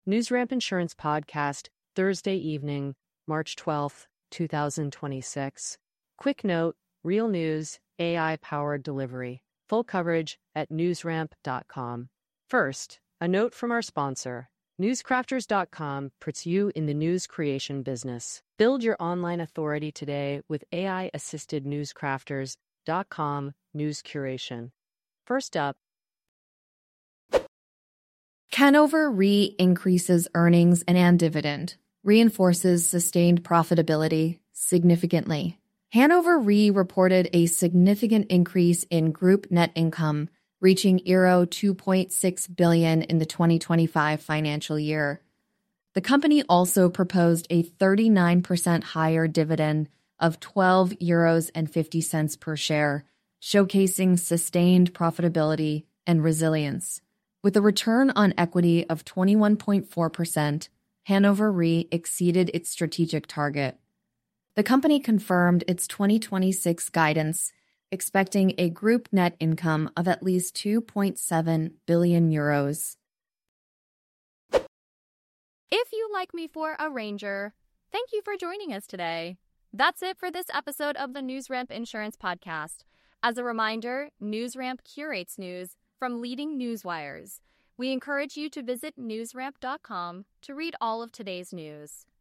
NewsRamp Insurance Podcast, Thursday evening, March 12th, 2026. Quick note, real news, AI-powered delivery. Full coverage at newsramp.com. First, a note from our sponsor. Newscrafters.com puts you in the news creation business. Build your online authority today with AI-assisted newscrafters.com news curation. First up, Hanover Re increases earnings and dividend, reinforces sustained profitability significantly. Hanover Re reported a significant increase in group net income, reaching euro 2.6 billion in the 2025 financial year. The company also proposed a 39% higher dividend of €12.50 per share, showcasing sustained profitability and resilience. With a return on equity of 21.4%, Hanover Re exceeded its strategic target. The company confirmed its 2026 guidance, expecting a group net income of at least €2.7 billion. If you like me for a Ranger, thank you for joining us today. That's it for this episode of the NewsRamp Insurance Podcast. As a reminder, NewsRamp curates news from leading news wires. We encourage you to visit newsramp.com to read all of today's news.